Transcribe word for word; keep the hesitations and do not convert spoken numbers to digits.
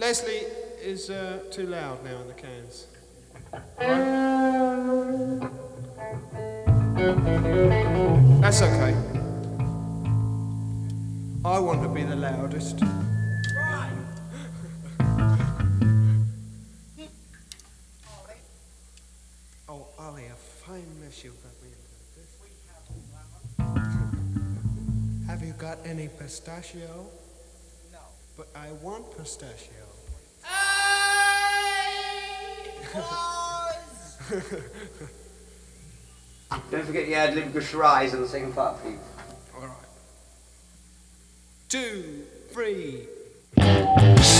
Leslie is uh, too loud now in the cans. Right? That's okay. I want to be the loudest. Right. Oh, Ollie, a fine mess you've got me into. Have you got any pistachio? No. But I want pistachio. Don't forget the ad lib rise on the second part, please. All right. Two, three.